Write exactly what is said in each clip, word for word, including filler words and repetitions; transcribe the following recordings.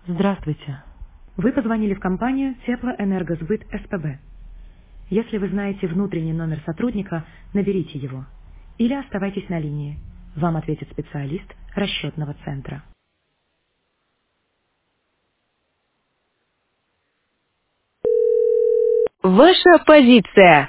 Здравствуйте. Вы позвонили в компанию Теплоэнергосбыт СПБ. Если вы знаете внутренний номер сотрудника, наберите его. Или оставайтесь на линии. Вам ответит специалист расчетного центра. Ваша позиция.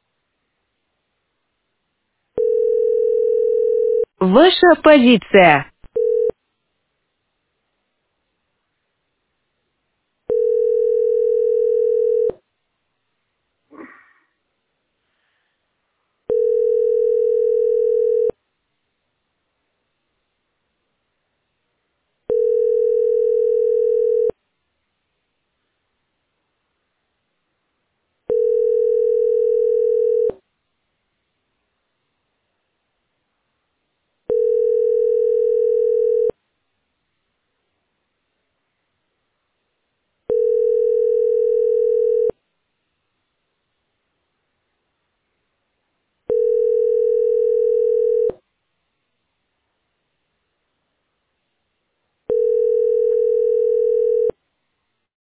Ваша позиция.